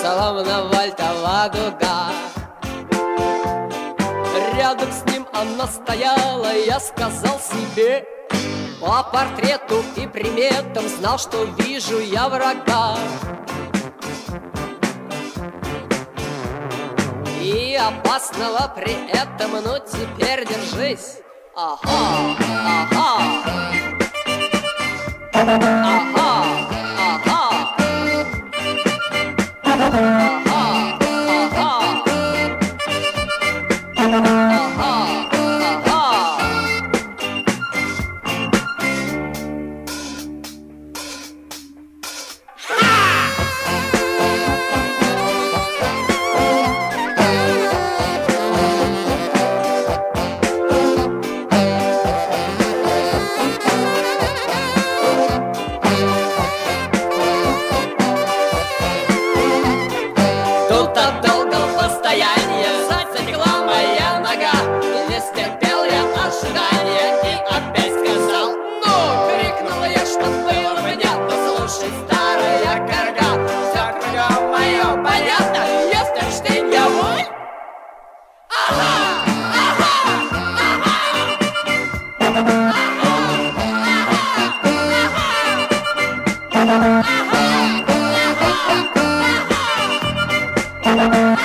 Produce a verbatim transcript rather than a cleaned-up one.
словно вальтова дуга. Рядом с ним она стояла, я сказал себе: по портрету и приметам знал, что вижу я врага. И опасного при этом, ну теперь держись. Ага, ага. Ага, ага. Ага, ага. Тут от долгого постояния затекла моя нога, и не стерпел я ожидания, и опять сказал: ну! Крикнула я, что было понятно: слушай, старая корга, все кругом мое понятно, если ж ты не мой. Ага, ага, ага, ага, ага, ага.